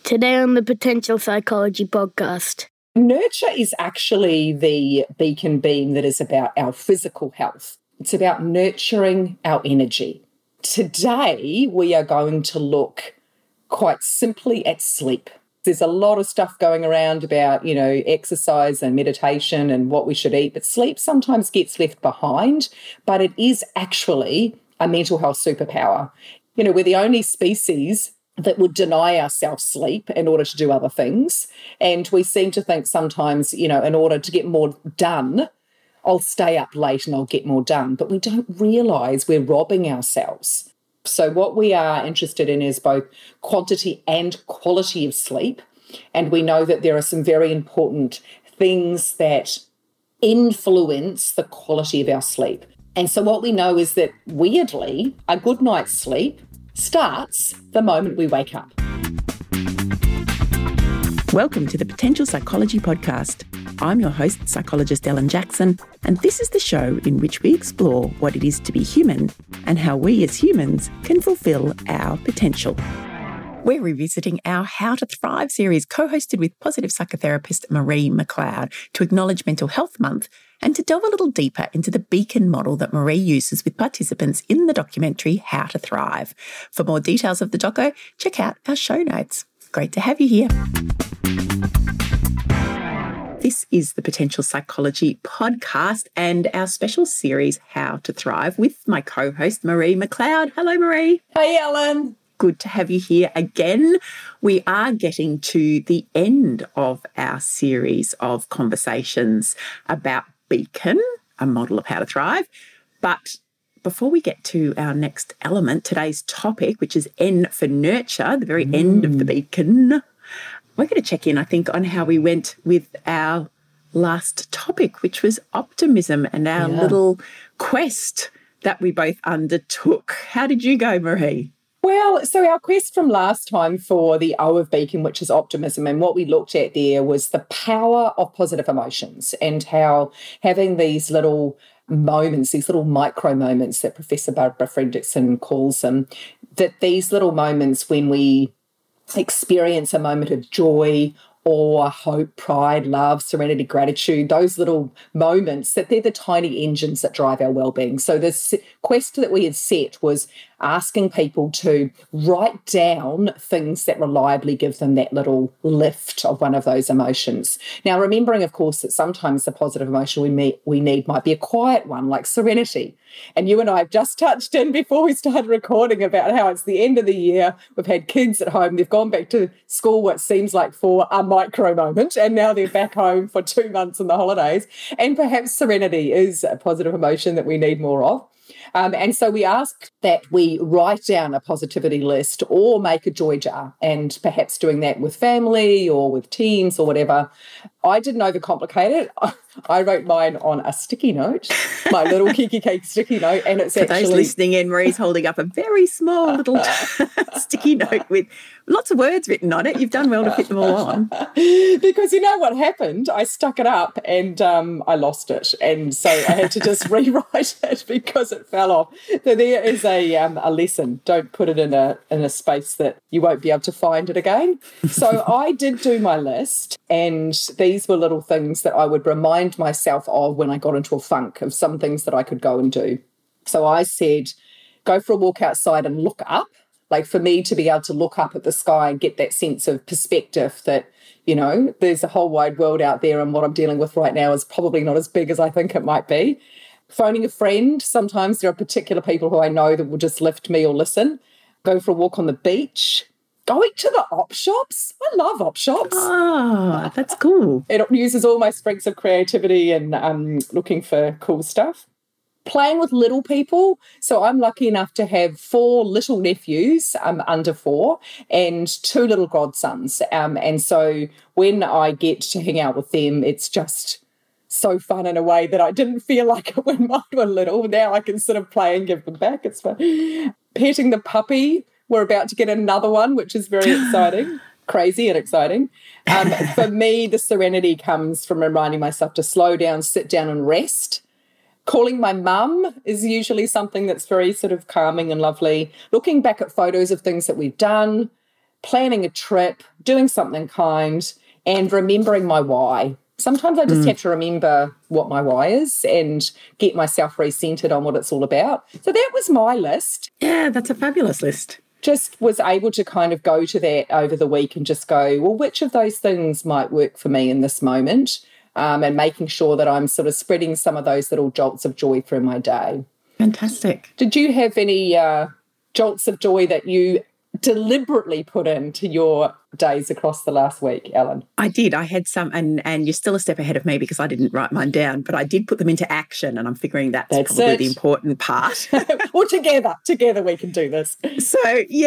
Today on the Potential Psychology podcast. Nurture is actually the beacon beam that is about our physical health. It's about nurturing our energy. Today, we are going to look quite simply at sleep. There's a lot of stuff going around about, exercise and meditation and what we should eat, but sleep sometimes gets left behind, but it is actually a mental health superpower. We're the only species that would deny ourselves sleep in order to do other things. And we seem to think sometimes, in order to get more done, I'll stay up late and I'll get more done. But we don't realise we're robbing ourselves. So what we are interested in is both quantity and quality of sleep. And we know that there are some very important things that influence the quality of our sleep. And so what we know is that, weirdly, a good night's sleep starts the moment we wake up. Welcome to the Potential Psychology Podcast. I'm your host, psychologist Ellen Jackson, and this is the show in which we explore what it is to be human and how we as humans can fulfill our potential. We're revisiting our How to Thrive series, co-hosted with positive psychotherapist Marie McLeod, to acknowledge Mental Health Month and to delve a little deeper into the beacon model that Marie uses with participants in the documentary How to Thrive. For more details of the doco, check out our show notes. Great to have you here. This is the Potential Psychology Podcast and our special series, How to Thrive, with my co-host Marie McLeod. Hello, Marie. Hey, Ellen. Good to have you here again. We are getting to the end of our series of conversations about Beacon, a model of how to thrive. But before we get to our next element, today's topic, which is N for nurture, the very end of the Beacon, we're going to check in, I think, on how we went with our last topic, which was optimism and our little quest that we both undertook. How did you go, Marie? Well, so our quest from last time for the O of Beacon, which is optimism, and what we looked at there was the power of positive emotions and how having these little moments, these little micro moments that Professor Barbara Fredrickson calls them, that these little moments when we experience a moment of joy or hope, pride, love, serenity, gratitude, those little moments, that they're the tiny engines that drive our well-being. So this quest that we had set was asking people to write down things that reliably give them that little lift of one of those emotions. Now, remembering, of course, that sometimes the positive emotion we need might be a quiet one, like serenity. And you and I have just touched in before we started recording about how it's the end of the year. We've had kids at home. They've gone back to school what seems like for a micro moment, and now they're back home for 2 months in the holidays. And perhaps serenity is a positive emotion that we need more of. And so we asked that we write down a positivity list or make a joy jar, and perhaps doing that with family or with teams or whatever. I didn't overcomplicate it. I wrote mine on a sticky note, my little Kiki Cake sticky note, and it's For those listening in, Marie's holding up a very small little sticky note with lots of words written on it. You've done well to fit them all on. Because you know what happened? I stuck it up and I lost it. And so I had to just rewrite it because it fell off. So there is a lesson. Don't put it in a space that you won't be able to find it again. So I did do my list, and these were little things that I would remind myself of when I got into a funk, of some things that I could go and do. So I said, go for a walk outside and look up. Like, for me to be able to look up at the sky and get that sense of perspective that, there's a whole wide world out there, and what I'm dealing with right now is probably not as big as I think it might be. Phoning a friend. Sometimes there are particular people who I know that will just lift me or listen. Go for a walk on the beach. Going to the op shops. I love op shops. Oh, that's cool. It uses all my strengths of creativity and looking for cool stuff. Playing with little people. So I'm lucky enough to have 4 little nephews under 4 and 2 little godsons. And so when I get to hang out with them, it's just so fun in a way that I didn't feel like it when mine were little. Now I can sort of play and give them back. It's fun. Petting the puppy. We're about to get another one, which is very exciting. Crazy and exciting. For me, the serenity comes from reminding myself to slow down, sit down and rest. Calling my mum is usually something that's very sort of calming and lovely. Looking back at photos of things that we've done. planning a trip, doing something kind, and remembering my why. Sometimes I just have to remember what my why is and get myself recentered on what it's all about. So that was my list. Yeah, that's a fabulous list. Just was able to kind of go to that over the week and just go, well, which of those things might work for me in this moment? And making sure that I'm sort of spreading some of those little jolts of joy through my day. Fantastic. Did you have any jolts of joy that you deliberately put into your days across the last week, Ellen? I did. I had some, and you're still a step ahead of me because I didn't write mine down, but I did put them into action, and I'm figuring that's probably the important part. Well, together we can do this. So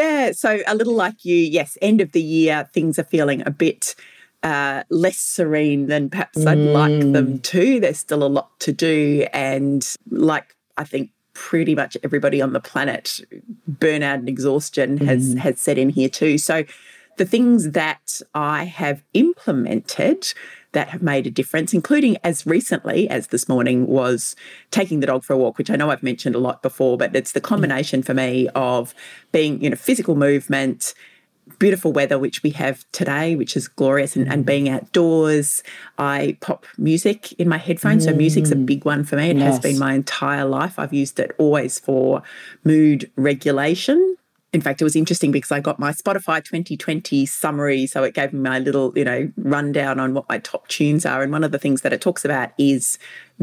a little like you, yes, end of the year, things are feeling a bit less serene than perhaps I'd like them to. There's still a lot to do, and like I think pretty much everybody on the planet, burnout and exhaustion has set in here too. So the things that I have implemented that have made a difference, including as recently as this morning, was taking the dog for a walk, which I know I've mentioned a lot before, but it's the combination for me of being, physical movement, beautiful weather, which we have today, which is glorious, and being outdoors. I pop music in my headphones. So music's a big one for me. It has been my entire life. I've used it always for mood regulation. In fact, it was interesting because I got my Spotify 2020 summary. So it gave me my little, rundown on what my top tunes are. And one of the things that it talks about is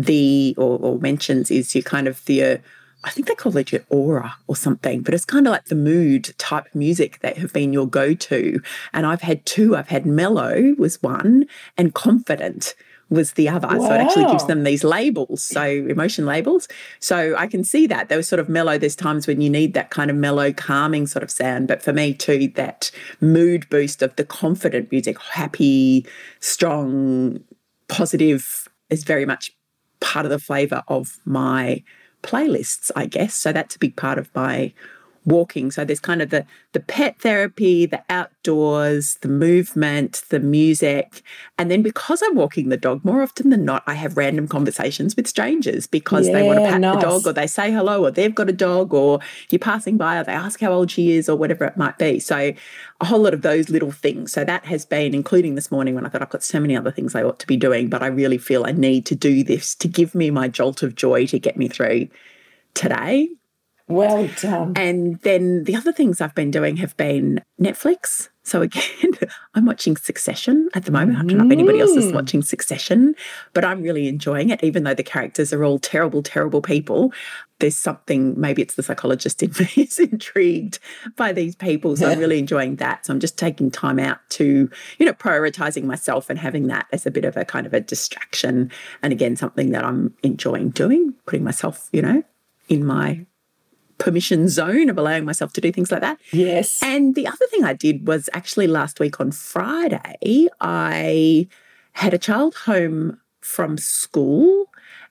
or mentions is your kind of I think they call it your aura or something, but it's kind of like the mood type music that have been your go-to. And I've had two. I've had mellow was one and confident was the other. Wow. So it actually gives them these labels, so emotion labels. So I can see that. They were sort of mellow. There's times when you need that kind of mellow, calming sort of sound. But for me too, that mood boost of the confident music, happy, strong, positive is very much part of the flavour of my playlists, I guess. So that's a big part of my walking. So there's kind of the pet therapy, the outdoors, the movement, the music. And then because I'm walking the dog, more often than not, I have random conversations with strangers because they want to pat the dog, or they say hello, or they've got a dog, or you're passing by, or they ask how old she is, or whatever it might be. So a whole lot of those little things. So that has been, including this morning when I thought I've got so many other things I ought to be doing, but I really feel I need to do this to give me my jolt of joy to get me through today. Well done. And then the other things I've been doing have been Netflix. So again, I'm watching Succession at the moment. I don't know if anybody else is watching Succession, but I'm really enjoying it, even though the characters are all terrible, terrible people. There's something, maybe it's the psychologist in me, is intrigued by these people. So I'm really enjoying that. So I'm just taking time out to, prioritising myself and having that as a bit of a kind of a distraction. And again, something that I'm enjoying doing, putting myself, in my permission zone of allowing myself to do things like that. Yes. And the other thing I did was actually last week on Friday, I had a child home from school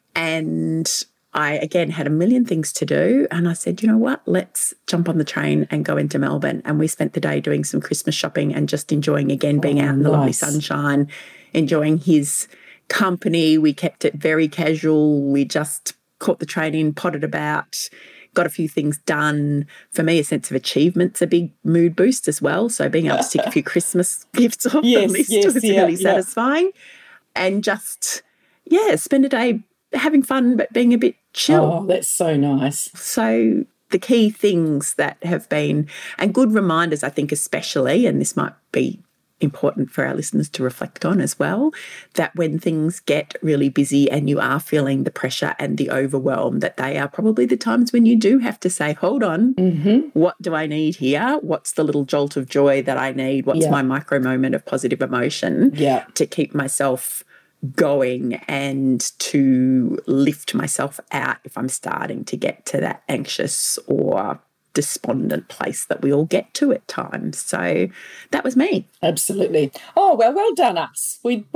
and I, again, had a million things to do. And I said, you know what, let's jump on the train and go into Melbourne. And we spent the day doing some Christmas shopping and just enjoying, again, being out in the lovely sunshine, enjoying his company. We kept it very casual. We just caught the train in, potted about, got a few things done. For me, a sense of achievement's a big mood boost as well. So being able to tick a few Christmas gifts off the list was really satisfying. And just, spend a day having fun but being a bit chill. Oh, that's so nice. So the key things that have been, and good reminders, I think especially, and this might be important for our listeners to reflect on as well, that when things get really busy and you are feeling the pressure and the overwhelm, that they are probably the times when you do have to say, hold on, what do I need here? What's the little jolt of joy that I need? What's my micro moment of positive emotion to keep myself going and to lift myself out if I'm starting to get to that anxious or despondent place that we all get to at times. So that was me. Absolutely. Oh, well done us. We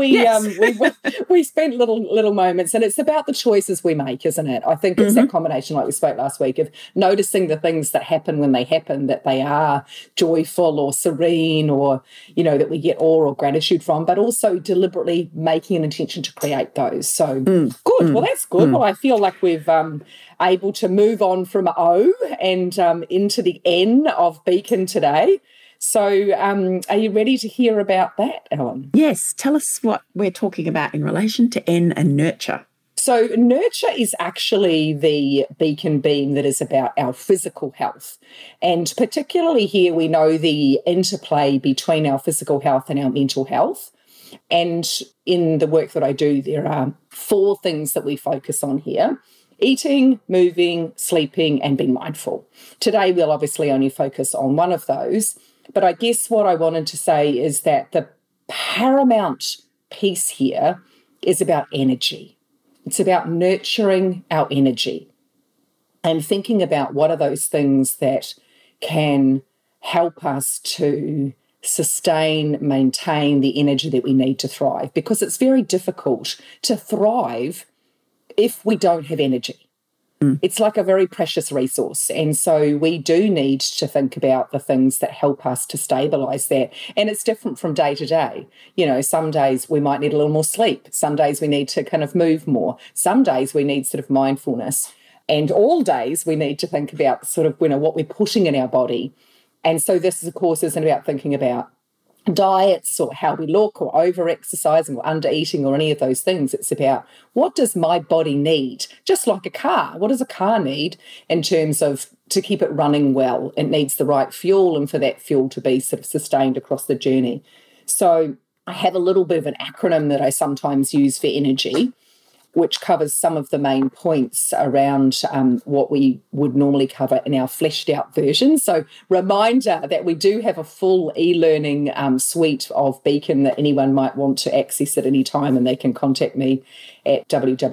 spent little moments, and it's about the choices we make, isn't it? I think it's that combination, like we spoke last week, of noticing the things that happen when they happen, that they are joyful or serene, or that we get awe or gratitude from, but also deliberately making an intention to create those. So good. Well, that's good. Well, I feel like we've able to move on from O and into the N of Beacon today. So are you ready to hear about that, Ellen? Yes, tell us what we're talking about in relation to N and nurture. So nurture is actually the beacon beam that is about our physical health. And particularly here, we know the interplay between our physical health and our mental health. And in the work that I do, there are 4 things that we focus on here: eating, moving, sleeping, and being mindful. Today, we'll obviously only focus on one of those. But I guess what I wanted to say is that the paramount piece here is about energy. It's about nurturing our energy and thinking about what are those things that can help us to sustain, maintain the energy that we need to thrive, because it's very difficult to thrive if we don't have energy. It's like a very precious resource. And so we do need to think about the things that help us to stabilise that. And it's different from day to day. You know, some days we might need a little more sleep. Some days we need to kind of move more. Some days we need sort of mindfulness. And all days we need to think about sort of, you know, what we're putting in our body. And so this, of course, isn't about thinking about diets or how we look or over-exercising or under-eating or any of those things. It's about, what does my body need? Just like a car. What does a car need in terms of to keep it running well? It needs the right fuel, and for that fuel to be sort of sustained across the journey. So I have a little bit of an acronym that I sometimes use for energy, which covers some of the main points around what we would normally cover in our fleshed out version. So reminder that we do have a full e-learning suite of Beacon that anyone might want to access at any time, and they can contact me at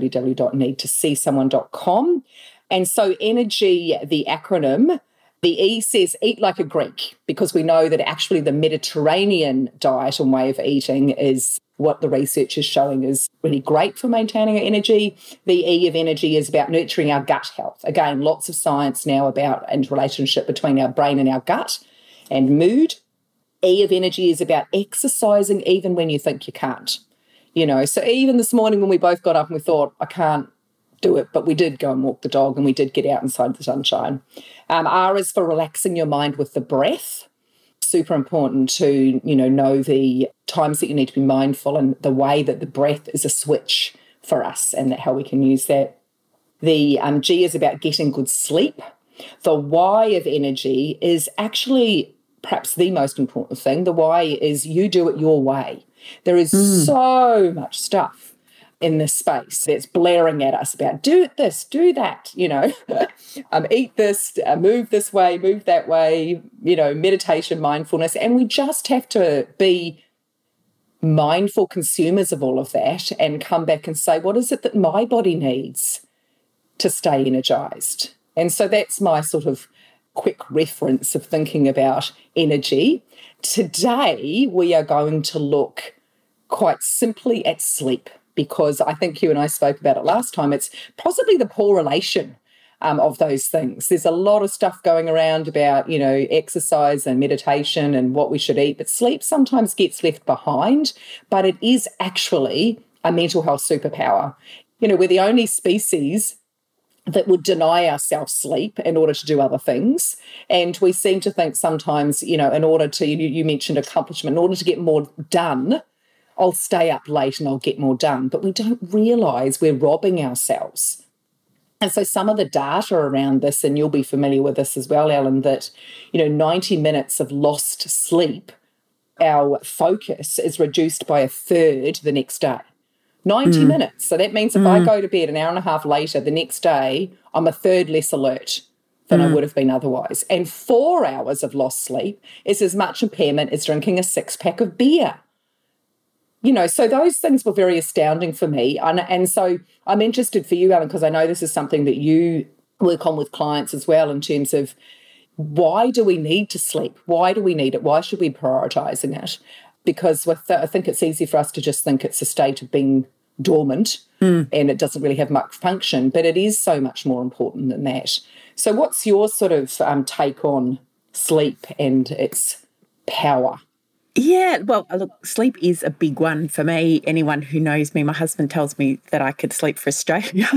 www.needtoseesomeone.com. And so energy, the acronym, the E says eat like a Greek, because we know that actually the Mediterranean diet and way of eating is what the research is showing is really great for maintaining our energy. The E of energy is about nurturing our gut health. Again, lots of science now about and relationship between our brain and our gut and mood. E of energy is about exercising even when you think you can't. You know, so even this morning when we both got up and we thought, I can't do it, but we did go and walk the dog and we did get out inside the sunshine. R is for relaxing your mind with the breath. Super important to, know the times that you need to be mindful and the way that the breath is a switch for us and how we can use that. The G is about getting good sleep. The Y of energy is actually perhaps the most important thing. The Y is you do it your way. There is so much stuff in this space that's blaring at us about do this, do that, eat this, move this way, move that way, meditation, mindfulness. And we just have to be mindful consumers of all of that and come back and say, what is it that my body needs to stay energized? And so that's my sort of quick reference of thinking about energy. Today, we are going to look quite simply at sleep, because I think you and I spoke about it last time. It's possibly the poor relation of those things. There's a lot of stuff going around about, exercise and meditation and what we should eat, but sleep sometimes gets left behind, but it is actually a mental health superpower. We're the only species that would deny ourselves sleep in order to do other things. And we seem to think sometimes, in order to, you mentioned accomplishment, in order to get more done, I'll stay up late and I'll get more done. But we don't realise we're robbing ourselves. And so some of the data around this, and you'll be familiar with this as well, Ellen, that, 90 minutes of lost sleep, our focus is reduced by a third the next day. 90 minutes. So that means if I go to bed an hour and a half later, the next day, I'm a third less alert than I would have been otherwise. And 4 hours of lost sleep is as much impairment as drinking a 6-pack of beer. So those things were very astounding for me. And so I'm interested for you, Ellen, because I know this is something that you work on with clients as well in terms of why do we need to sleep? Why do we need it? Why should we be prioritising it? Because I think it's easy for us to just think it's a state of being dormant and it doesn't really have much function, but it is so much more important than that. So what's your sort of take on sleep and its power? Yeah, well, look, sleep is a big one for me. Anyone who knows me, my husband tells me that I could sleep for Australia.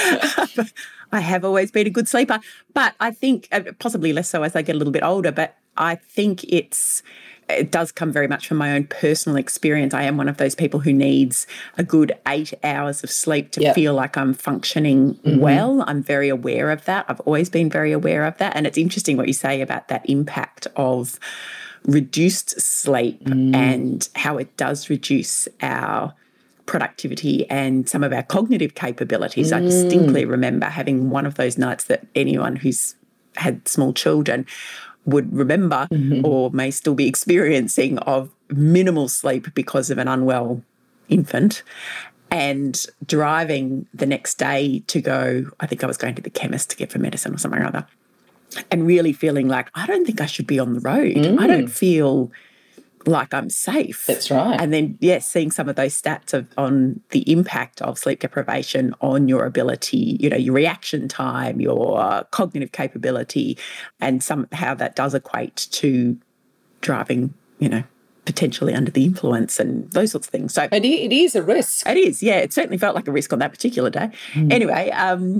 I have always been a good sleeper, but I think possibly less so as I get a little bit older, but I think it does come very much from my own personal experience. I am one of those people who needs a good 8 hours of sleep to feel like I'm functioning well. I'm very aware of that. I've always been very aware of that. And it's interesting what you say about that impact of reduced sleep and how it does reduce our productivity and some of our cognitive capabilities. I distinctly remember having one of those nights that anyone who's had small children would remember or may still be experiencing, of minimal sleep because of an unwell infant, and driving the next day to go, I think I was going to the chemist to get for medicine or something or other, and really feeling like, I don't think I should be on the road. I don't feel like I'm safe. That's right. And then, seeing some of those stats on the impact of sleep deprivation on your ability, your reaction time, your cognitive capability, and how that does equate to driving, potentially under the influence and those sorts of things. So it is a risk. It is, yeah. It certainly felt like a risk on that particular day. Anyway,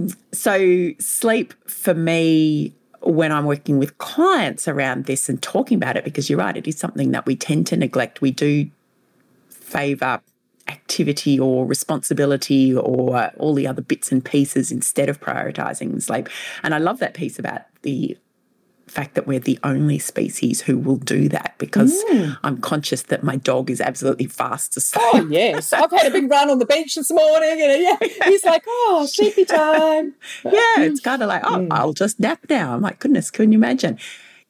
so sleep for me, when I'm working with clients around this and talking about it, because you're right, it is something that we tend to neglect. We do favour activity or responsibility or all the other bits and pieces instead of prioritising sleep. And I love that piece about the fact that we're the only species who will do that, because I'm conscious that my dog is absolutely fast asleep. Oh, yes. I've had a big run on the beach this morning and he's like, sleepy time. It's kind of like, I'll just nap now. I'm like, goodness, couldn't you imagine?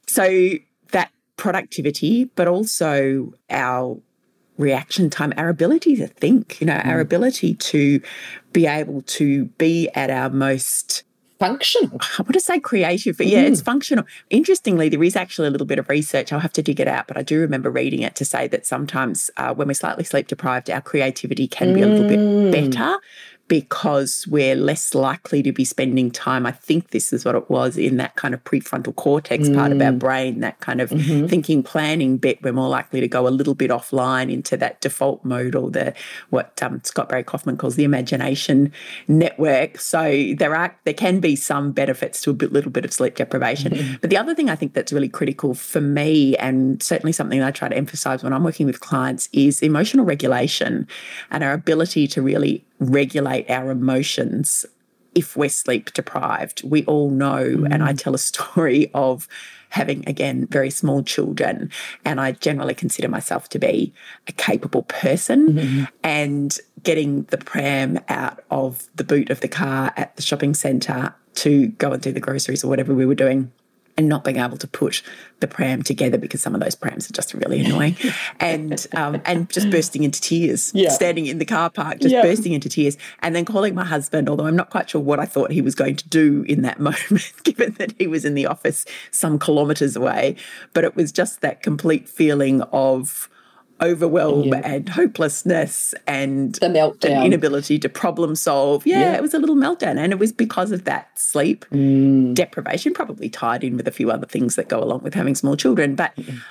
So that productivity, but also our reaction time, our ability to think, our ability to be able to be at our most functional. I want to say creative, but it's functional. Interestingly, there is actually a little bit of research. I'll have to dig it out, but I do remember reading it to say that sometimes when we're slightly sleep deprived, our creativity can be a little bit better, because we're less likely to be spending time. I think this is what it was, in that kind of prefrontal cortex part of our brain, that kind of thinking, planning bit. We're more likely to go a little bit offline into that default mode, or what Scott Barry Kaufman calls the imagination network. So there can be some benefits to a little bit of sleep deprivation. But the other thing I think that's really critical for me, and certainly something that I try to emphasise when I'm working with clients, is emotional regulation and our ability to really regulate our emotions if we're sleep deprived. We all know, and I tell a story of having, again, very small children, and I generally consider myself to be a capable person, and getting the pram out of the boot of the car at the shopping centre to go and do the groceries or whatever we were doing, and not being able to put the pram together because some of those prams are just really annoying, and just bursting into tears, standing in the car park, just bursting into tears, and then calling my husband, although I'm not quite sure what I thought he was going to do in that moment, given that he was in the office some kilometres away. But it was just that complete feeling of overwhelm and hopelessness and the meltdown, an inability to problem solve. It was a little meltdown, and it was because of that sleep deprivation, probably tied in with a few other things that go along with having small children. But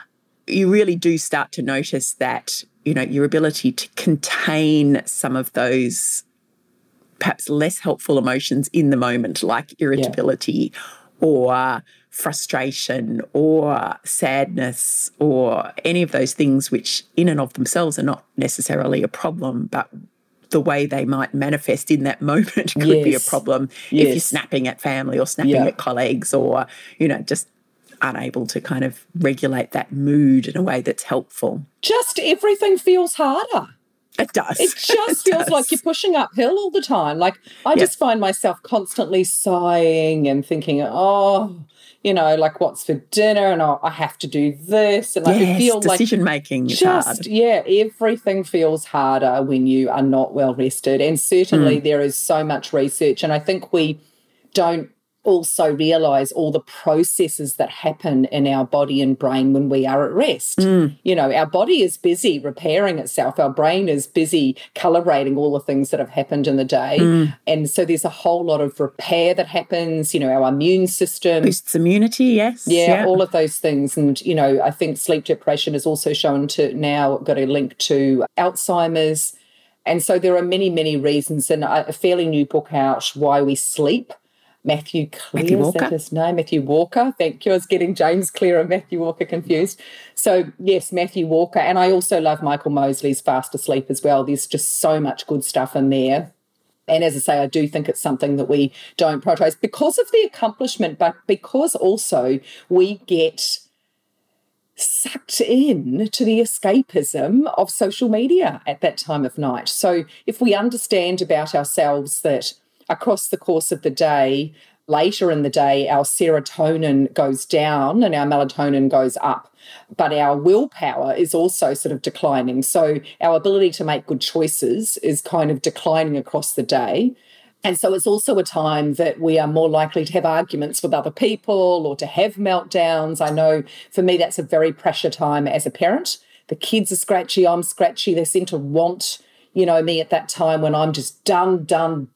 you really do start to notice that, your ability to contain some of those perhaps less helpful emotions in the moment, like irritability or frustration or sadness or any of those things, which in and of themselves are not necessarily a problem, but the way they might manifest in that moment could be a problem if you're snapping at family or snapping at colleagues, or, just unable to kind of regulate that mood in a way that's helpful. Just everything feels harder. It does. It just feels like you're pushing uphill all the time. Like, I just find myself constantly sighing and thinking, like, what's for dinner, and I have to do this. And I feel like decision-making is hard. Everything feels harder when you are not well rested. And certainly there is so much research, and I think we don't also realise all the processes that happen in our body and brain when we are at rest. Our body is busy repairing itself. Our brain is busy calibrating all the things that have happened in the day. And so there's a whole lot of repair that happens, our immune system. Boosts immunity, yes. All of those things. And, I think sleep deprivation is also shown to now got a link to Alzheimer's. And so there are many, many reasons. And a fairly new book out, Why We Sleep, Matthew Clear, Matthew is Walker. that his name? Matthew Walker. Thank you. I was getting James Clear and Matthew Walker confused. So, yes, Matthew Walker. And I also love Michael Mosley's Fast Asleep as well. There's just so much good stuff in there. And as I say, I do think it's something that we don't prioritise because of the accomplishment, but because also we get sucked in to the escapism of social media at that time of night. So if we understand about ourselves that across the course of the day, later in the day, our serotonin goes down and our melatonin goes up, but our willpower is also sort of declining. So our ability to make good choices is kind of declining across the day. And so it's also a time that we are more likely to have arguments with other people or to have meltdowns. I know for me that's a very pressure time as a parent. The kids are scratchy, I'm scratchy. They seem to want, me at that time when I'm just done.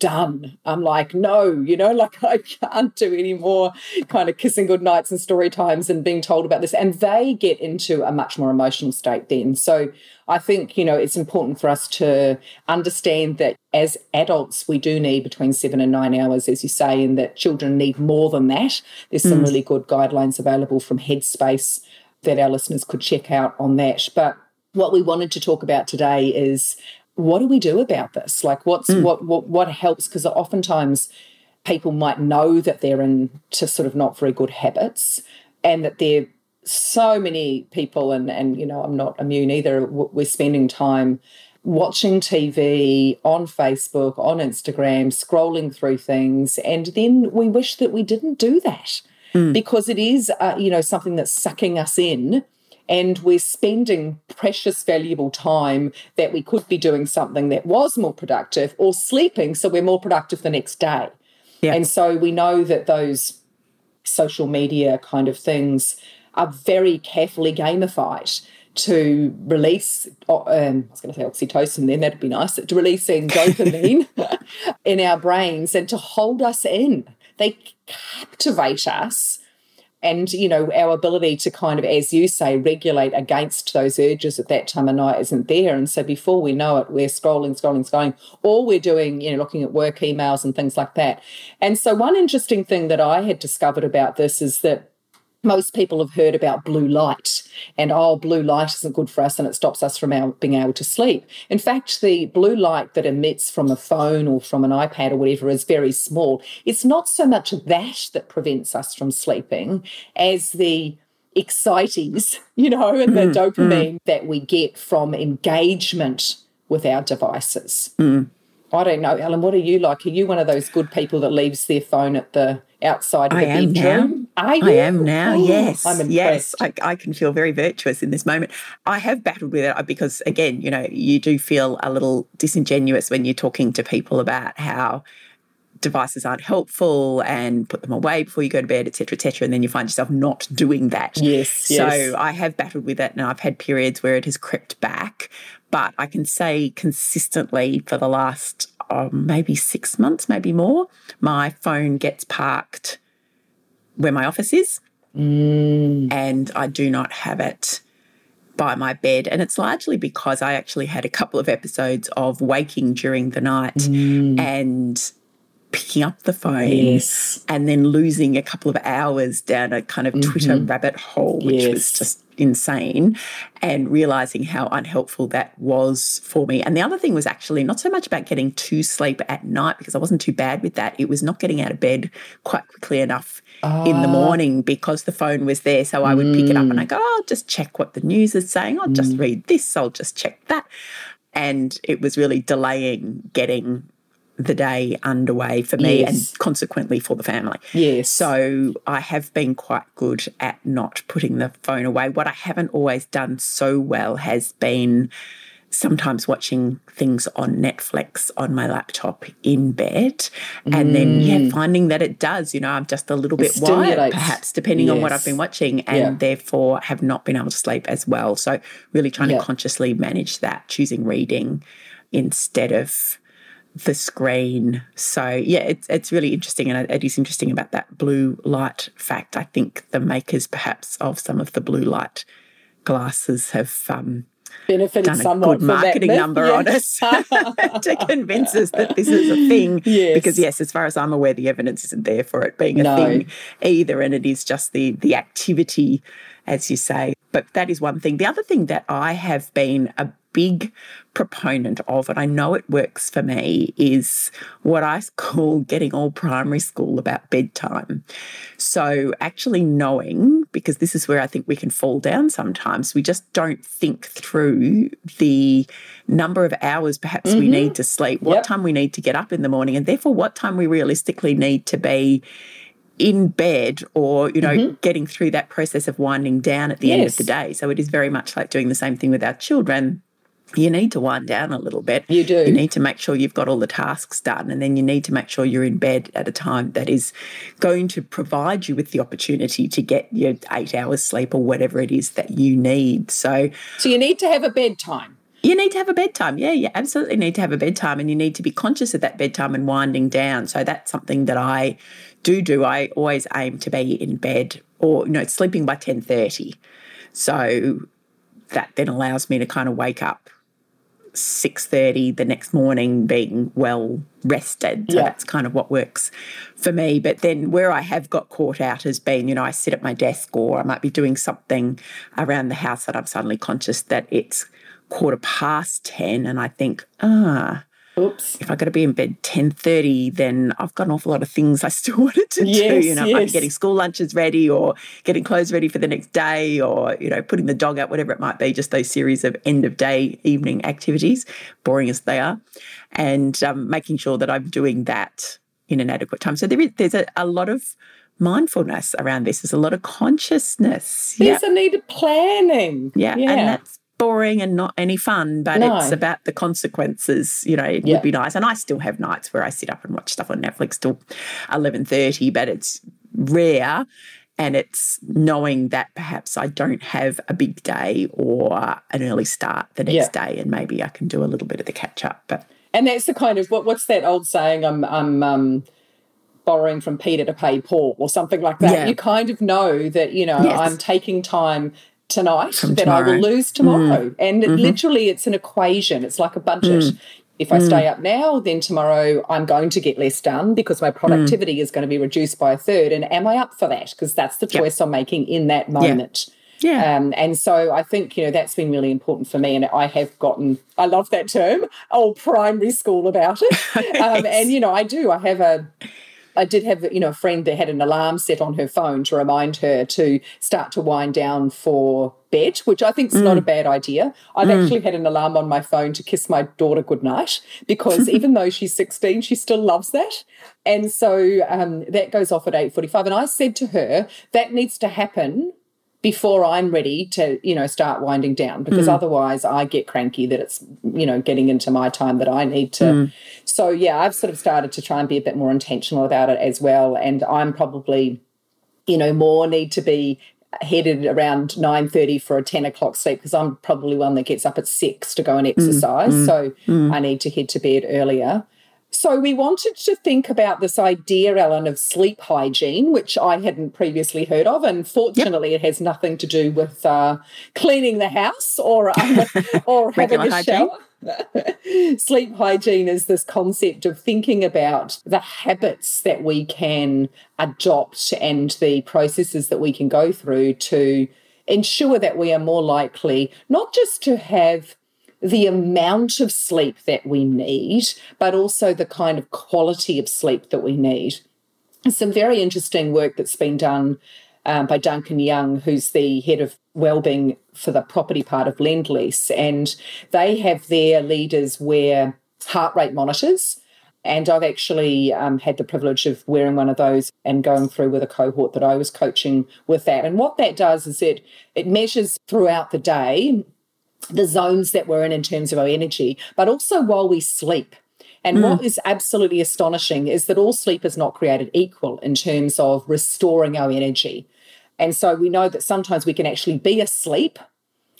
I'm like, no, like I can't do any more kind of kissing goodnights and story times and being told about this. And they get into a much more emotional state then. So I think, it's important for us to understand that as adults, we do need between 7 and 9 hours, as you say, and that children need more than that. There's some really good guidelines available from Headspace that our listeners could check out on that. But what we wanted to talk about today is, what do we do about this? Like what helps? Because oftentimes people might know that they're into sort of not very good habits and that they're so many people, and I'm not immune either, we're spending time watching TV, on Facebook, on Instagram, scrolling through things, and then we wish that we didn't do that because it is, something that's sucking us in. And we're spending precious, valuable time that we could be doing something that was more productive or sleeping so we're more productive the next day. Yeah. And so we know that those social media kind of things are very carefully gamified to release, I was going to say oxytocin then, that'd be nice, to releasing dopamine in our brains and to hold us in. They captivate us. And, our ability to kind of, as you say, regulate against those urges at that time of night isn't there. And so before we know it, we're scrolling, or we're doing, looking at work emails and things like that. And so one interesting thing that I had discovered about this is that most people have heard about blue light and, blue light isn't good for us and it stops us from being able to sleep. In fact, the blue light that emits from a phone or from an iPad or whatever is very small. It's not so much that prevents us from sleeping as the excitings, and the dopamine that we get from engagement with our devices. I don't know, Ellen, what are you like? Are you one of those good people that leaves their phone at the outside of the bedroom? I am now, yes. I'm impressed. Yes, I can feel very virtuous in this moment. I have battled with it because, again, you do feel a little disingenuous when you're talking to people about how devices aren't helpful and put them away before you go to bed, et cetera, and then you find yourself not doing that. Yes. So I have battled with it and I've had periods where it has crept back, but I can say consistently for the last maybe 6 months, maybe more, my phone gets parked where my office is and I do not have it by my bed. And it's largely because I actually had a couple of episodes of waking during the night and picking up the phone and then losing a couple of hours down a kind of Twitter rabbit hole, which was just insane, and realising how unhelpful that was for me. And the other thing was actually not so much about getting to sleep at night, because I wasn't too bad with that. It was not getting out of bed quite quickly enough in the morning because the phone was there. So I would pick it up and I go, I'll just check what the news is saying. I'll just read this. I'll just check that. And it was really delaying getting the day underway for me and consequently for the family. Yes. So I have been quite good at not putting the phone away. What I haven't always done so well has been sometimes watching things on Netflix on my laptop in bed and then, finding that it does, I'm just a little bit wired perhaps depending on what I've been watching and therefore have not been able to sleep as well. So really trying to consciously manage that, choosing reading instead of the screen. So, it's really interesting, and it is interesting about that blue light fact. I think the makers perhaps of some of the blue light glasses have benefited done a somewhat good marketing number on us to convince us that this is a thing. Yes. Because, yes, as far as I'm aware, the evidence isn't there for it being a thing either, and it is just the activity, as you say. But that is one thing. The other thing that I have been a big proponent of, and I know it works for me, is what I call getting all primary school about bedtime. So actually knowing, because this is where I think we can fall down sometimes, we just don't think through the number of hours perhaps we need to sleep, what time we need to get up in the morning, and therefore what time we realistically need to be in bed or, getting through that process of winding down at the end of the day. So it is very much like doing the same thing with our children. You need to wind down a little bit. You do. You need to make sure you've got all the tasks done, and then you need to make sure you're in bed at a time that is going to provide you with the opportunity to get your 8 hours sleep or whatever it is that you need. So you need to have a bedtime. You need to have a bedtime. Yeah, you absolutely need to have a bedtime, and you need to be conscious of that bedtime and winding down. So that's something that I do. I always aim to be in bed or, sleeping by 10:30. So that then allows me to kind of wake up 6:30 the next morning being well rested. So that's kind of what works for me. But then where I have got caught out has been, I sit at my desk or I might be doing something around the house that I'm suddenly conscious that it's 10:15 and I think, oops, if I've got to be in bed 10:30, then I've got an awful lot of things I still wanted to do. I might be getting school lunches ready or getting clothes ready for the next day or, putting the dog out, whatever it might be, just those series of end-of-day evening activities, boring as they are, and making sure that I'm doing that in an adequate time. So there's a lot of mindfulness around this. There's a lot of consciousness. There's a need of planning. Yeah, and that's boring and not any fun, but it's about the consequences. It would be nice. And I still have nights where I sit up and watch stuff on Netflix till 11:30, but it's rare. And it's knowing that perhaps I don't have a big day or an early start the next day, and maybe I can do a little bit of the catch up. And that's the kind of what's that old saying? I'm borrowing from Peter to pay Paul or something like that. You kind of know that I'm taking time tonight that I will lose tomorrow. And literally it's an equation. It's like a budget. If I stay up now, then tomorrow I'm going to get less done because my productivity is going to be reduced by a third. And am I up for that? Because that's the choice I'm making in that moment. And so I think, that's been really important for me. And I have gotten, I love that term, old primary school about it. And, I did have, a friend that had an alarm set on her phone to remind her to start to wind down for bed, which I think is not a bad idea. I've actually had an alarm on my phone to kiss my daughter goodnight because even though she's 16, she still loves that. And so that goes off at 8:45. And I said to her, that needs to happen before I'm ready to, start winding down, because otherwise I get cranky that it's, getting into my time that I need to. So, I've sort of started to try and be a bit more intentional about it as well. And I'm probably, more need to be headed around 9:30 for a 10 o'clock sleep because I'm probably one that gets up at 6 to go and exercise. So I need to head to bed earlier. So we wanted to think about this idea, Ellen, of sleep hygiene, which I hadn't previously heard of. And fortunately, it has nothing to do with cleaning the house or having a shower. Sleep hygiene is this concept of thinking about the habits that we can adopt and the processes that we can go through to ensure that we are more likely not just to have the amount of sleep that we need, but also the kind of quality of sleep that we need. There's some very interesting work that's been done by Duncan Young, who's the head of wellbeing for the property part of Lendlease, and they have their leaders wear heart rate monitors. And I've actually had the privilege of wearing one of those and going through with a cohort that I was coaching with that. And what that does is it measures throughout the day the zones that we're in terms of our energy, but also while we sleep. And what is absolutely astonishing is that all sleep is not created equal in terms of restoring our energy. And so we know that sometimes we can actually be asleep,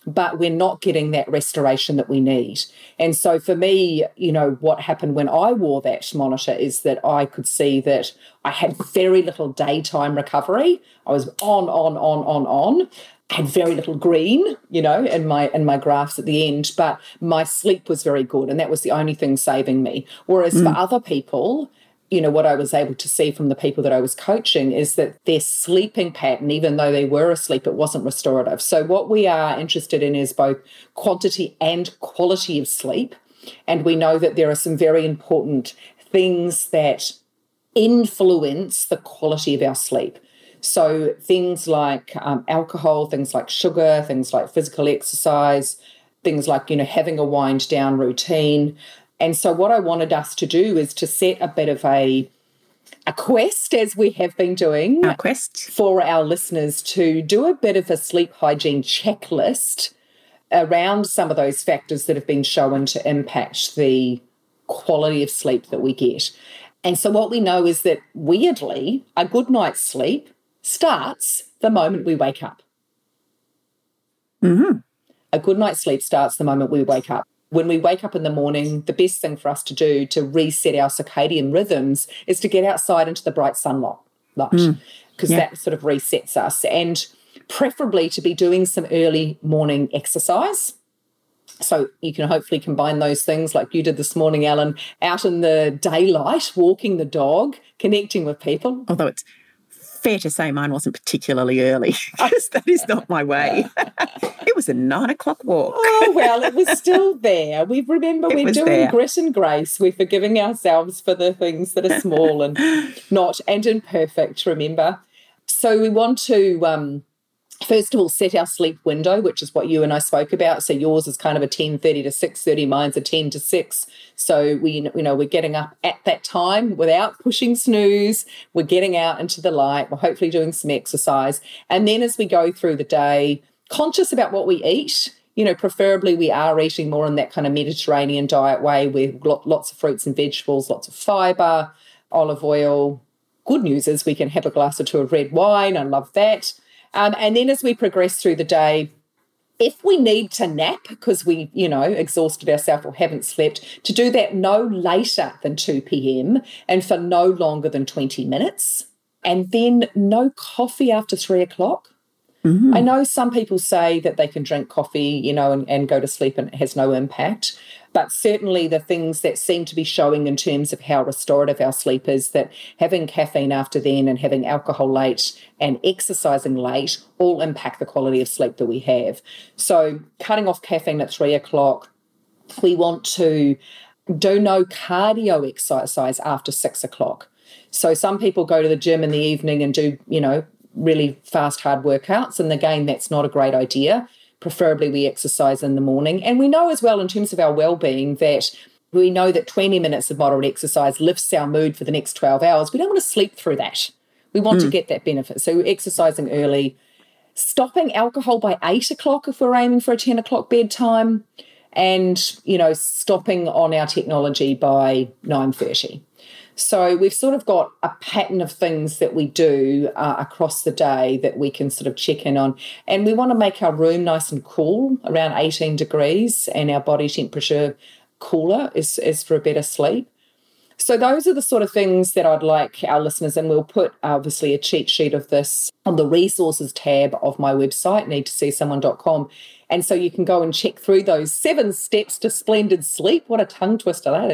but we're not getting that restoration that we need. And so for me, what happened when I wore that monitor is that I could see that I had very little daytime recovery. I was on. I had very little green, in my graphs at the end, but my sleep was very good, and that was the only thing saving me. Whereas for other people, what I was able to see from the people that I was coaching is that their sleeping pattern, even though they were asleep, it wasn't restorative. So what we are interested in is both quantity and quality of sleep. And we know that there are some very important things that influence the quality of our sleep. So things like alcohol, things like sugar, things like physical exercise, things like, having a wind down routine. And so what I wanted us to do is to set a bit of a quest, as we have been doing, our quest for our listeners to do a bit of a sleep hygiene checklist around some of those factors that have been shown to impact the quality of sleep that we get. And so what we know is that, weirdly, a good night's sleep starts the moment we wake up. Mm-hmm. A good night's sleep starts the moment we wake up. When we wake up in the morning, the best thing for us to do to reset our circadian rhythms is to get outside into the bright sunlight, because that sort of resets us, and preferably to be doing some early morning exercise. So you can hopefully combine those things like you did this morning, Ellen, out in the daylight, walking the dog, connecting with people. Although it's fair to say mine wasn't particularly early, because that is not my way. It was a 9 o'clock walk. Oh, well, it was still there. We're doing there. Grit and grace. We're forgiving ourselves for the things that are small and not and imperfect, remember. So we want to, first of all, set our sleep window, which is what you and I spoke about. So yours is kind of a 10:30 to 6:30, mine's a 10 to 6. So we're getting up at that time without pushing snooze. We're getting out into the light. We're hopefully doing some exercise. And then as we go through the day, conscious about what we eat, preferably we are eating more in that kind of Mediterranean diet way with lots of fruits and vegetables, lots of fibre, olive oil. Good news is we can have a glass or two of red wine. I love that. And then as we progress through the day, if we need to nap because we, exhausted ourselves or haven't slept, to do that no later than 2 p.m. and for no longer than 20 minutes. And then no coffee after 3 o'clock. Mm-hmm. I know some people say that they can drink coffee, and go to sleep and it has no impact. But certainly the things that seem to be showing in terms of how restorative our sleep is, that having caffeine after then and having alcohol late and exercising late all impact the quality of sleep that we have. So cutting off caffeine at 3 o'clock, we want to do no cardio exercise after 6 o'clock. So some people go to the gym in the evening and do, really fast, hard workouts. And again, that's not a great idea. Preferably we exercise in the morning. And we know as well in terms of our well-being that we know that 20 minutes of moderate exercise lifts our mood for the next 12 hours. We don't want to sleep through that. We want to get that benefit. So exercising early, stopping alcohol by 8 o'clock if we're aiming for a 10 o'clock bedtime, and, stopping on our technology by 9:30. So we've sort of got a pattern of things that we do across the day that we can sort of check in on. And we want to make our room nice and cool, around 18 degrees, and our body temperature cooler is for a better sleep. So those are the sort of things that I'd like our listeners, and we'll put obviously a cheat sheet of this on the resources tab of my website, needtoseesomeone.com. And so you can go and check through those 7 steps to splendid sleep. What a tongue twister that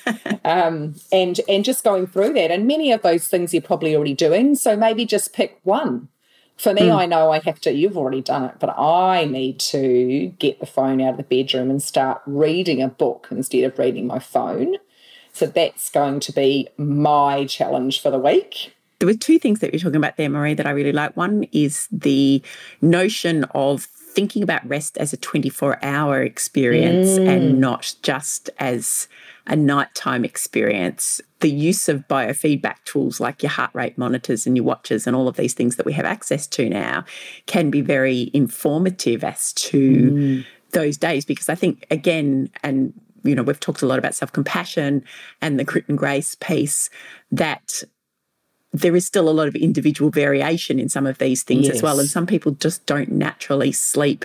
is. And just going through that. And many of those things you're probably already doing. So maybe just pick one. For me, I know I have to, you've already done it, but I need to get the phone out of the bedroom and start reading a book instead of reading my phone. So that's going to be my challenge for the week. There were 2 things that you're talking about there, Marie, that I really like. One is the notion of thinking about rest as a 24-hour experience and not just as a nighttime experience. The use of biofeedback tools like your heart rate monitors and your watches and all of these things that we have access to now can be very informative as to those days, because I think, again, and we've talked a lot about self-compassion and the grit and grace piece, that there is still a lot of individual variation in some of these things as well. And some people just don't naturally sleep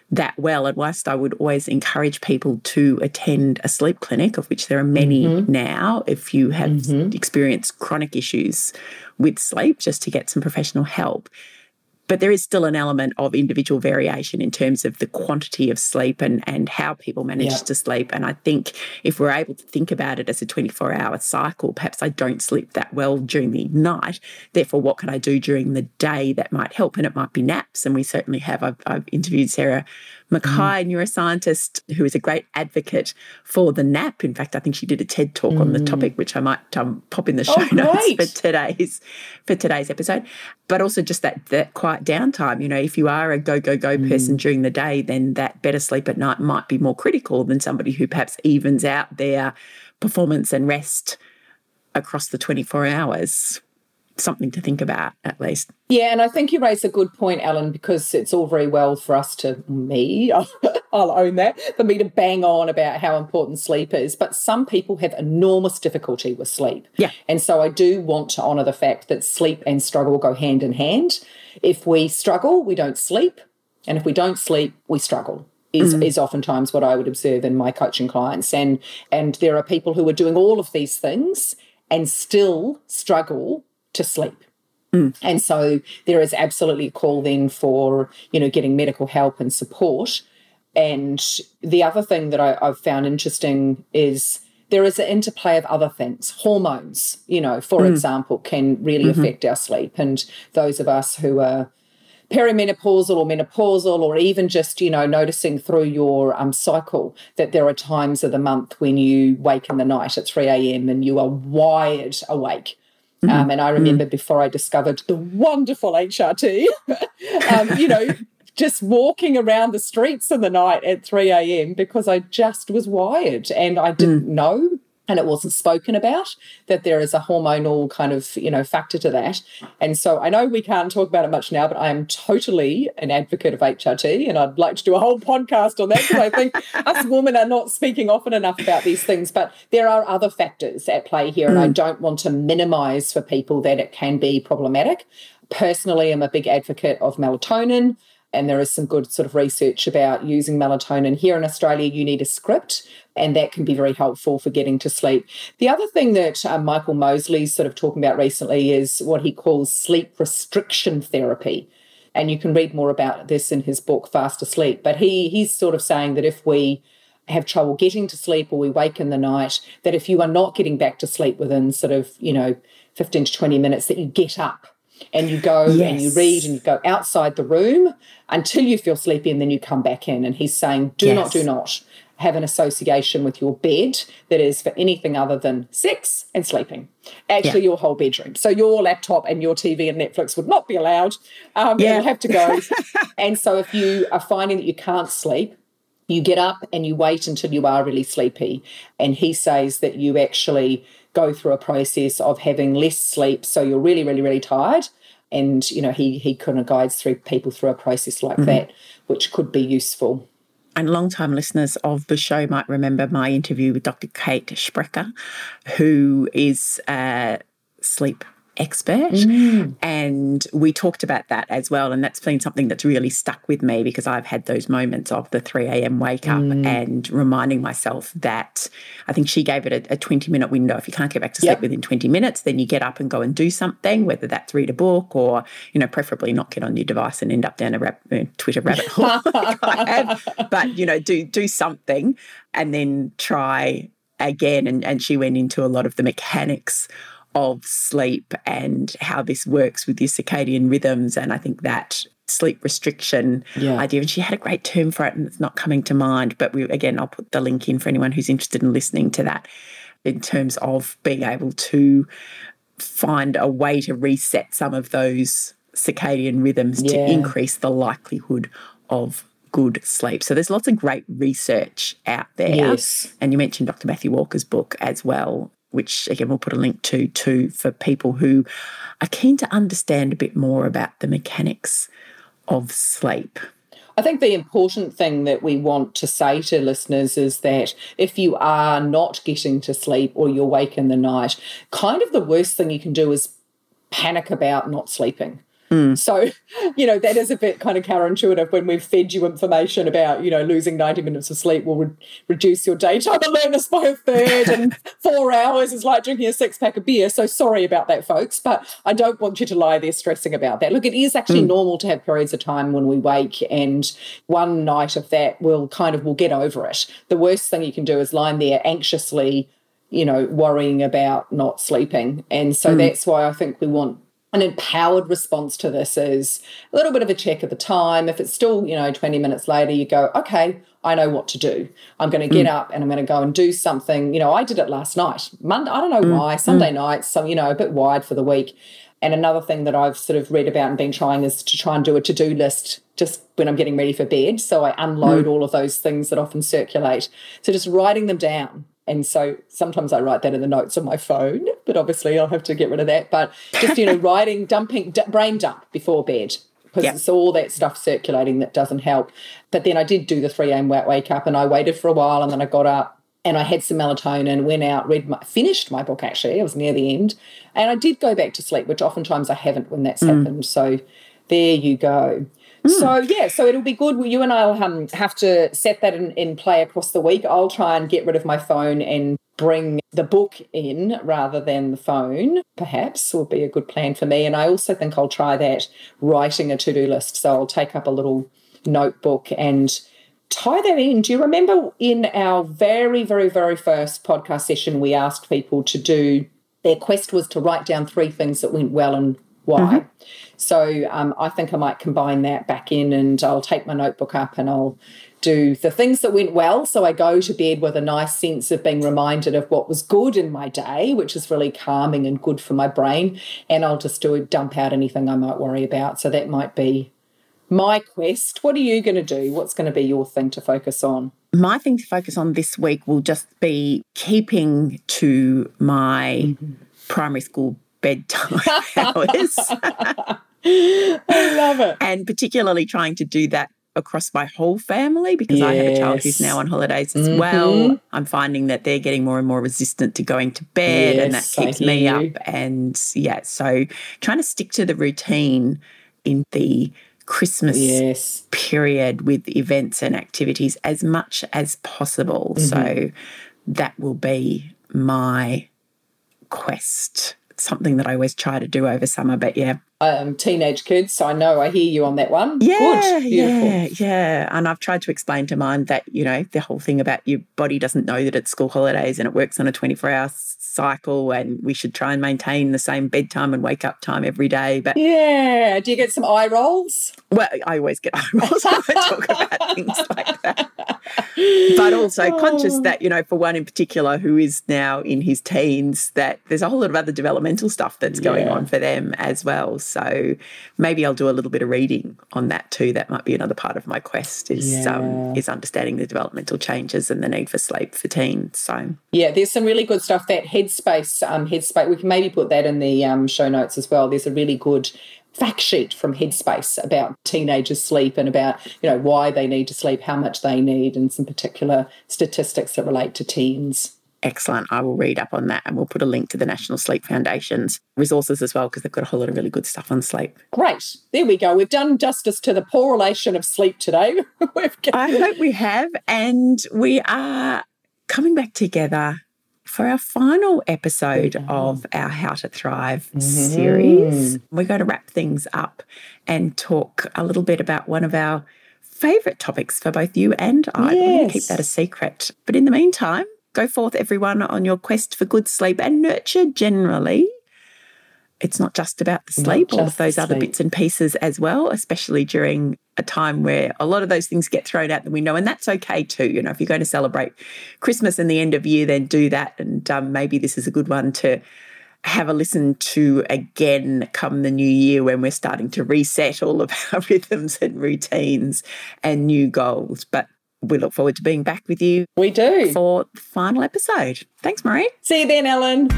that well. And whilst I would always encourage people to attend a sleep clinic, of which there are many now, if you have experienced chronic issues with sleep, just to get some professional help. But there is still an element of individual variation in terms of the quantity of sleep and how people manage to sleep. And I think if we're able to think about it as a 24-hour cycle, perhaps I don't sleep that well during the night. Therefore, what can I do during the day that might help? And it might be naps. And we certainly have. I've interviewed Sarah Mackay, neuroscientist, who is a great advocate for the nap. In fact, I think she did a TED talk on the topic, which I might pop in the show notes for today's episode. But also just that quiet downtime. You know, if you are a go person during the day, then that better sleep at night might be more critical than somebody who perhaps evens out their performance and rest across the 24 hours. Something to think about, at least. Yeah, and I think you raise a good point, Ellen, because it's all very well for us I'll own that, for me to bang on about how important sleep is, but some people have enormous difficulty with sleep. Yeah. And so I do want to honour the fact that sleep and struggle go hand in hand. If we struggle, we don't sleep, and if we don't sleep, we struggle. Is oftentimes what I would observe in my coaching clients. And there are people who are doing all of these things and still struggle to sleep. And so there is absolutely a call then for, getting medical help and support. And the other thing that I've found interesting is there is an interplay of other things. Hormones, for example, can really affect our sleep. And those of us who are perimenopausal or menopausal, or even just, noticing through your cycle that there are times of the month when you wake in the night at 3 a.m. and you are wired awake. And I remember before I discovered the wonderful HRT, just walking around the streets in the night at 3 a.m. because I just was wired and I didn't know, and it wasn't spoken about, that there is a hormonal kind of, factor to that. And so I know we can't talk about it much now, but I am totally an advocate of HRT, and I'd like to do a whole podcast on that because I think us women are not speaking often enough about these things. But there are other factors at play here, and I don't want to minimise for people that it can be problematic. Personally, I'm a big advocate of melatonin. And there is some good sort of research about using melatonin. Here in Australia, you need a script, and that can be very helpful for getting to sleep. The other thing that Michael Mosley's sort of talking about recently is what he calls sleep restriction therapy. And you can read more about this in his book, Fast Asleep. But he's sort of saying that if we have trouble getting to sleep or we wake in the night, that if you are not getting back to sleep within sort of, 15 to 20 minutes, that you get up and you go and you read and you go outside the room until you feel sleepy, and then you come back in. And he's saying, do not have an association with your bed that is for anything other than sex and sleeping. Actually, your whole bedroom. So your laptop and your TV and Netflix would not be allowed. You'll have to go. And so if you are finding that you can't sleep, you get up and you wait until you are really sleepy. And he says that you actually go through a process of having less sleep, so you're really, really, really tired. And, he kind of guides people through a process like that, which could be useful. And long-time listeners of the show might remember my interview with Dr. Kate Sprecher, who is a sleep expert. And we talked about that as well. And that's been something that's really stuck with me, because I've had those moments of the 3 a.m. wake up and reminding myself that I think she gave it a 20-minute window. If you can't get back to sleep within 20 minutes, then you get up and go and do something, whether that's read a book or, preferably not get on your device and end up down a Twitter rabbit hole like I have. But, do something and then try again. And she went into a lot of the mechanics of sleep and how this works with your circadian rhythms. And I think that sleep restriction idea, and she had a great term for it and it's not coming to mind, but I'll put the link in for anyone who's interested in listening to that, in terms of being able to find a way to reset some of those circadian rhythms to increase the likelihood of good sleep. So there's lots of great research out there. Yes. And you mentioned Dr. Matthew Walker's book as well, which, again, we'll put a link to for people who are keen to understand a bit more about the mechanics of sleep. I think the important thing that we want to say to listeners is that if you are not getting to sleep or you're awake in the night, kind of the worst thing you can do is panic about not sleeping. So, that is a bit kind of counterintuitive when we've fed you information about, losing 90 minutes of sleep will reduce your daytime alertness by a third, and 4 hours is like drinking a 6-pack of beer. So sorry about that, folks, but I don't want you to lie there stressing about that. Look, it is actually normal to have periods of time when we wake, and one night of that we'll get over it. The worst thing you can do is lying there anxiously, worrying about not sleeping. And so that's why I think we want an empowered response to this is a little bit of a check of the time. If it's still, 20 minutes later, you go, okay, I know what to do. I'm going to get up and I'm going to go and do something. I did it last night. Monday, I don't know why, Sunday night, so, a bit wide for the week. And another thing that I've sort of read about and been trying is to try and do a to-do list just when I'm getting ready for bed. So I unload all of those things that often circulate. So just writing them down. And so sometimes I write that in the notes on my phone, but obviously I'll have to get rid of that. But just, writing, brain dump before bed, because it's all that stuff circulating that doesn't help. But then I did do the 3 a.m. wake up, and I waited for a while, and then I got up and I had some melatonin, went out, finished my book actually. I was near the end. And I did go back to sleep, which oftentimes I haven't when that's happened. So there you go. So it'll be good. You and I will have to set that in play across the week. I'll try and get rid of my phone and bring the book in rather than the phone, perhaps, will be a good plan for me. And I also think I'll try that, writing a to-do list. So I'll take up a little notebook and tie that in. Do you remember in our very, very, very first podcast session, we asked people to do, their quest was to write down 3 things that went well and why. So I think I might combine that back in, and I'll take my notebook up and I'll do the things that went well. So I go to bed with a nice sense of being reminded of what was good in my day, which is really calming and good for my brain. And I'll just dump out anything I might worry about. So that might be my quest. What are you going to do? What's going to be your thing to focus on? My thing to focus on this week will just be keeping to my primary school bedtime hours. I love it. And particularly trying to do that across my whole family, because I have a child who's now on holidays as well. I'm finding that they're getting more and more resistant to going to bed, and that keeps me up. And so trying to stick to the routine in the Christmas period with events and activities as much as possible. So that will be my quest. It's something that I always try to do over summer, but teenage kids, so I hear you on that one. Good. Beautiful. And I've tried to explain to mine that, the whole thing about your body doesn't know that it's school holidays and it works on a 24-hour cycle, and we should try and maintain the same bedtime and wake up time every day. But do you get some eye rolls? Well, I always get eye rolls when I talk about things like that. But also conscious that, for one in particular who is now in his teens, that there's a whole lot of other developmental stuff that's going on for them as well. So maybe I'll do a little bit of reading on that too. That might be another part of my quest is understanding the developmental changes and the need for sleep for teens. So there's some really good stuff. That Headspace, we can maybe put that in the show notes as well. There's a really good fact sheet from Headspace about teenagers' sleep and about, why they need to sleep, how much they need, and some particular statistics that relate to teens. Excellent. I will read up on that, and we'll put a link to the National Sleep Foundation's resources as well, because they've got a whole lot of really good stuff on sleep. Great. There we go. We've done justice to the poor relation of sleep today. I hope we have. And we are coming back together for our final episode of our How to Thrive series. We're going to wrap things up and talk a little bit about one of our favourite topics for both you and I. We're going to keep that a secret. But in the meantime, go forth, everyone, on your quest for good sleep and nurture generally. It's not just about the sleep, all of those other bits and pieces as well, especially during a time where a lot of those things get thrown out the window, and that's okay too. If you're going to celebrate Christmas and the end of year, then do that. And maybe this is a good one to have a listen to again come the new year, when we're starting to reset all of our rhythms and routines and new goals. But we look forward to being back with you. We do. For the final episode. Thanks, Marie. See you then, Ellen.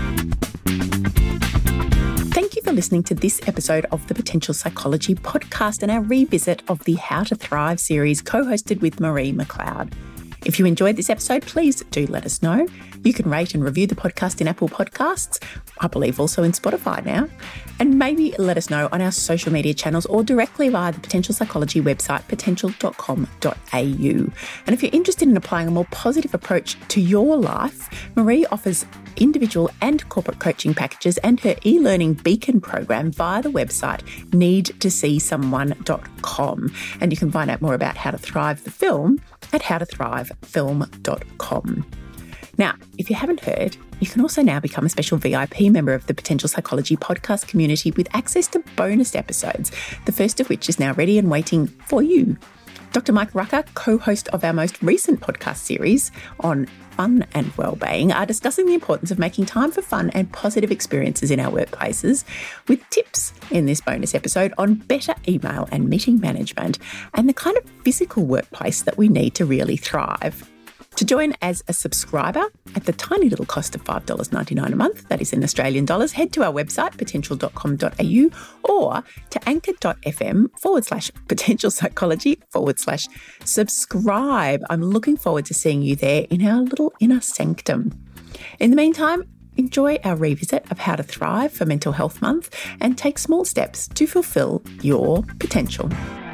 Thank you for listening to this episode of the Potential Psychology Podcast and our revisit of the How to Thrive series, co-hosted with Marie McLeod. If you enjoyed this episode, please do let us know. You can rate and review the podcast in Apple Podcasts, I believe also in Spotify now, and maybe let us know on our social media channels or directly via the Potential Psychology website, potential.com.au. And if you're interested in applying a more positive approach to your life, Marie offers individual and corporate coaching packages and her e-learning Beacon program via the website needtoseesomeone.com. And you can find out more about How to Thrive the film at howtothrivefilm.com. Now, if you haven't heard, you can also now become a special VIP member of the Potential Psychology podcast community with access to bonus episodes, the first of which is now ready and waiting for you. Dr. Mike Rucker, co-host of our most recent podcast series on fun and well-being, are discussing the importance of making time for fun and positive experiences in our workplaces, with tips in this bonus episode on better email and meeting management and the kind of physical workplace that we need to really thrive. To join as a subscriber at the tiny little cost of $5.99 a month, that is in Australian dollars, head to our website, potential.com.au, or to anchor.fm/potential psychology/subscribe. I'm looking forward to seeing you there in our little inner sanctum. In the meantime, enjoy our revisit of How to Thrive for Mental Health Month and take small steps to fulfill your potential.